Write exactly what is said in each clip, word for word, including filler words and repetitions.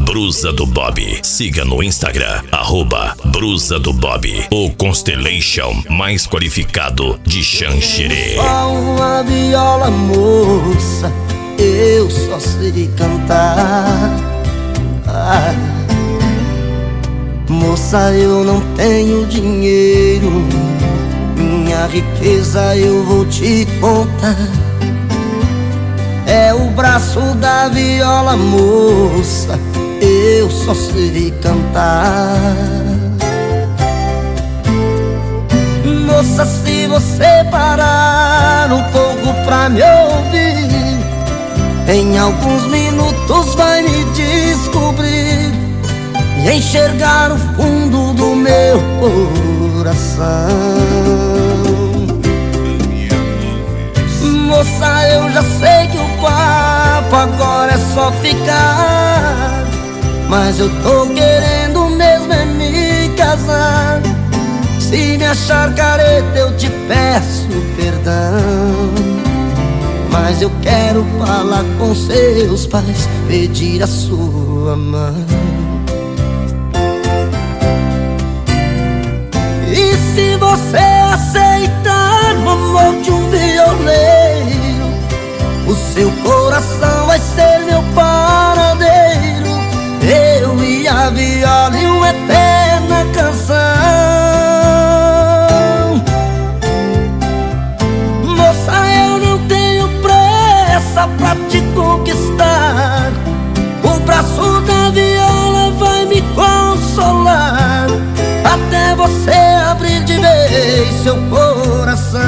Brusa do Bob. Siga no Instagram, arroba Brusa do Bob, o Constellation mais qualificado de Xanxerê. Só uma viola, moça, eu só sei cantar. Ah, moça, eu não tenho dinheiro, minha riqueza eu vou te contar. É o braço da viola, moça, eu só sei cantar. Moça, se você parar um pouco pra me ouvir, em alguns minutos vai me descobrir e enxergar o fundo do meu coração. Moça, eu já sei que o papo agora é só ficar, mas eu tô querendo mesmo é me casar. Se me achar careta eu te peço perdão, mas eu quero falar com seus pais, pedir a sua mão. E se você aceitar o amor de um violeiro, o seu coração vai ser meu paradeiro, eu e a viola e uma eterna canção. Moça, eu não tenho pressa pra te conquistar, o braço da viola vai me consolar, até você abrir de vez seu coração.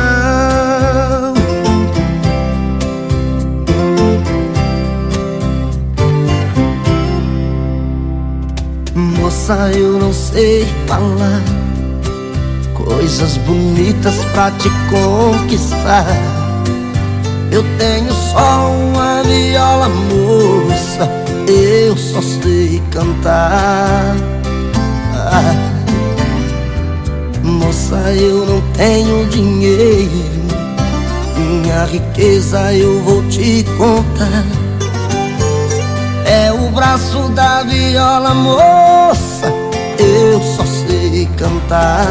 Moça, eu não sei falar coisas bonitas pra te conquistar, eu tenho só uma viola, moça, eu só sei cantar. Ah, moça, eu não tenho dinheiro, minha riqueza eu vou te contar. É o braço da viola, moça, eu só sei cantar.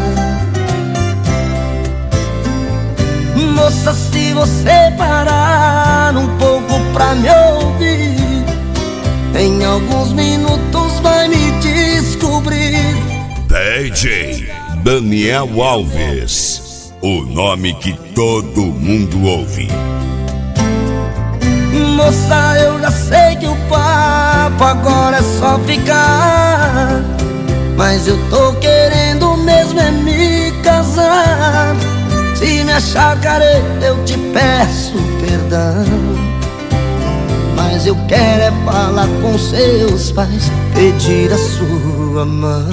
Moça, se você parar um pouco pra me ouvir, em alguns minutos vai me descobrir. D J Daniel Alves, o nome que todo mundo ouve. Moça, eu já sei que o papo agora é só ficar, mas eu tô querendo mesmo é me casar. Se me achar careta eu te peço perdão, mas eu quero é falar com seus pais, pedir a sua mão.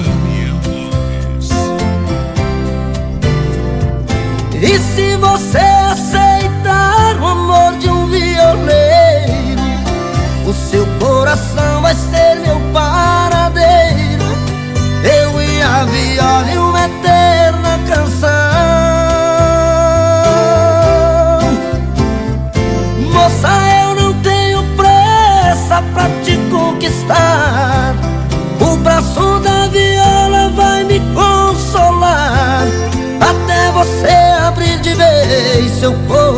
E se você aceitar o amor de um violeiro, o seu coração vai ser meu paradeiro, eu e a viola e uma eterna canção. Moça, eu não tenho pressa pra te conquistar, o braço da viola vai me consolar, até você abrir de vez seu coração.